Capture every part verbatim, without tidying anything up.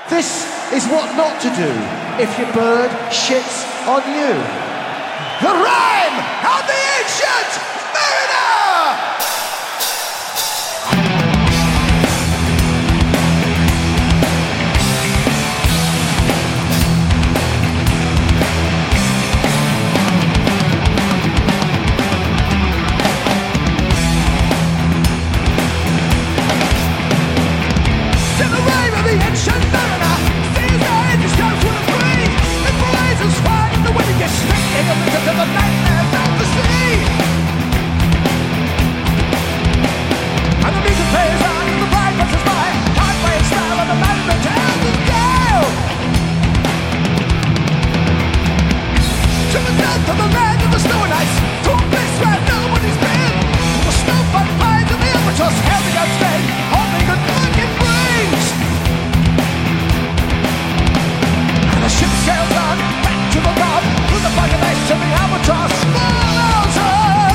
This is what not to do if your bird shits on you. The rhyme of the ancient mariner! To the nightmares of the sea, and the music plays on, and the bride passes by, taught by its style, and the management tells its tale. To the north of the land of the snow and ice, to a place where nobody's been. The snowfall flies and the albatross held out straight, holding good luck it brings. And the ship sails on back to the north, through the fog of ice to the albatross falls on.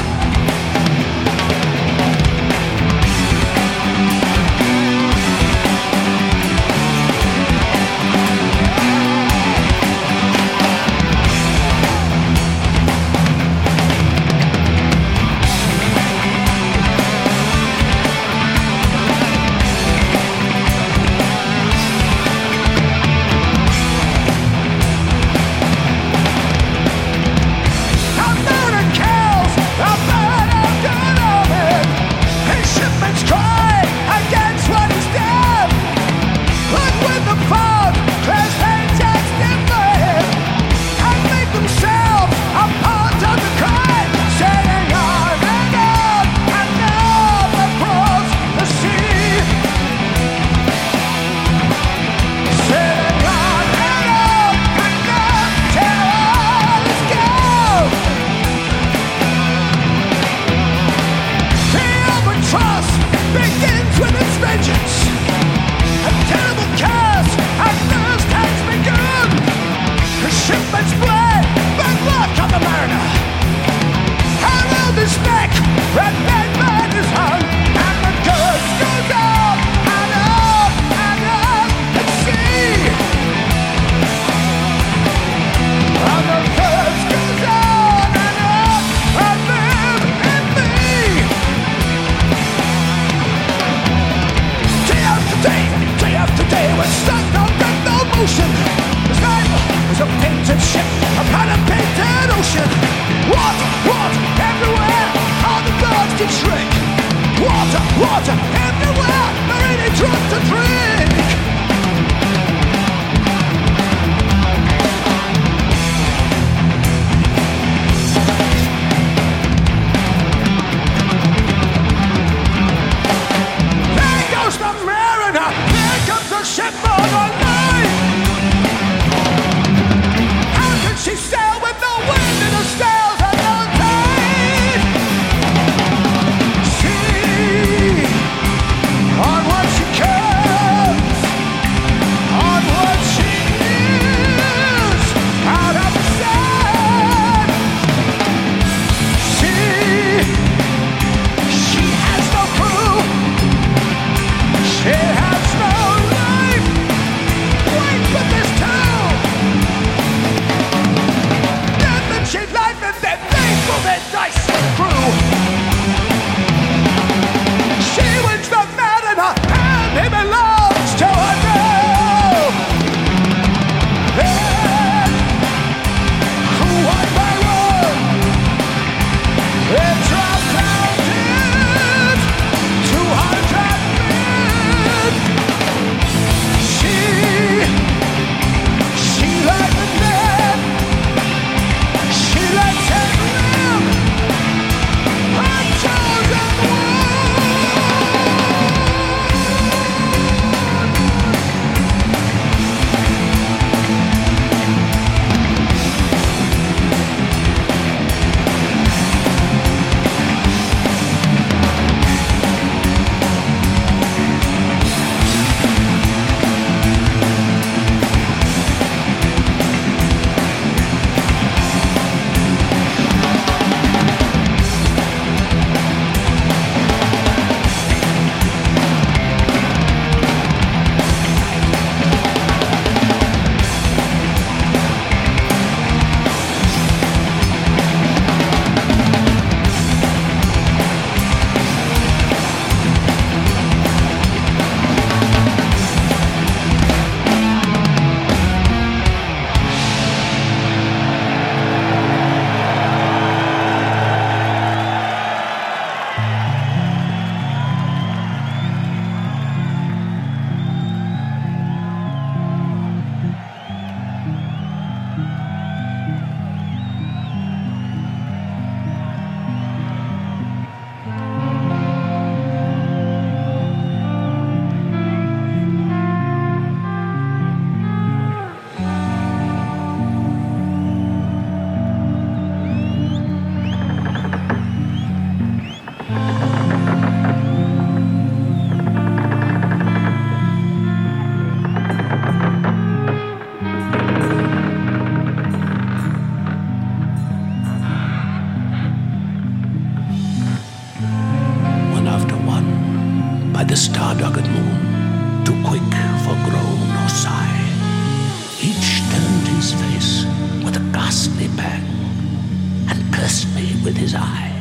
quick for groan or sigh. Each turned his face with a ghastly pang and cursed me with his eye.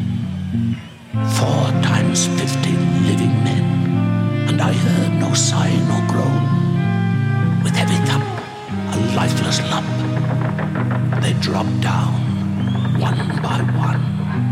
Four times fifteen living men, and I heard no sigh nor groan. With heavy thump, a lifeless lump, they dropped down one by one.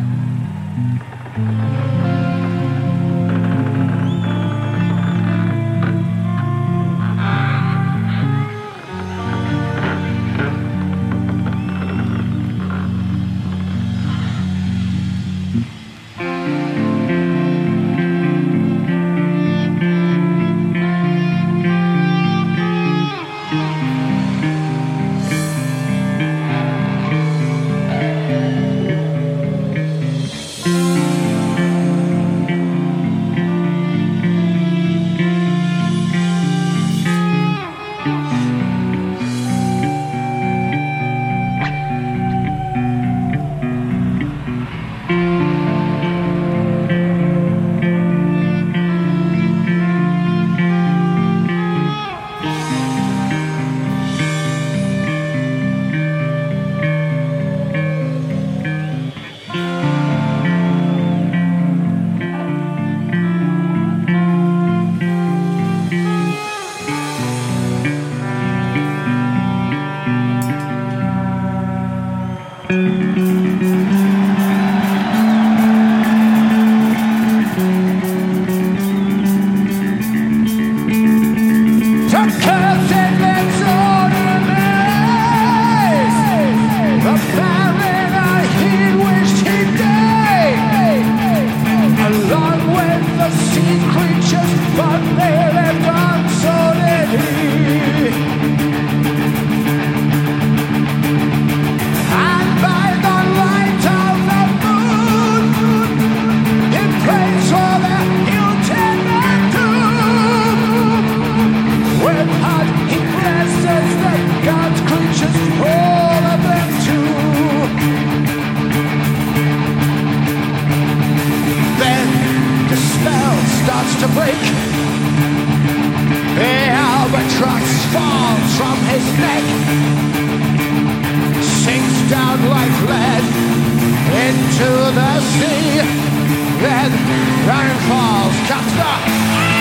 To break, the albatross falls from his neck, sinks down like lead into the sea, then down falls Captain.